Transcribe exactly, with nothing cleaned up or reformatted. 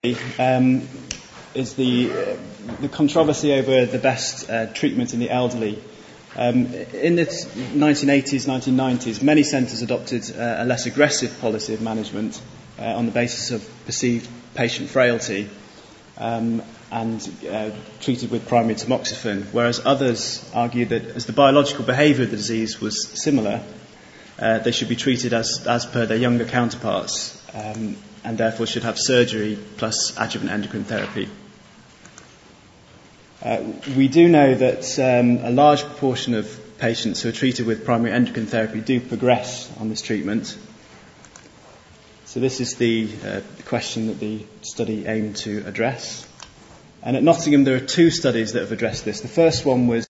um, is the uh, the controversy over the best uh, treatment in the elderly. Um, in the nineteen eighties, nineteen nineties, many centres adopted uh, a less aggressive policy of management uh, on the basis of perceived patient frailty um, and uh, treated with primary tamoxifen, whereas others argued that as the biological behaviour of the disease was similar, uh, they should be treated as, as per their younger counterparts um, and therefore should have surgery plus adjuvant endocrine therapy. Uh, we do know that um, a large proportion of patients who are treated with primary endocrine therapy do progress on this treatment. So this is the uh, question that the study aimed to address. And at Nottingham there are two studies that have addressed this. The first one was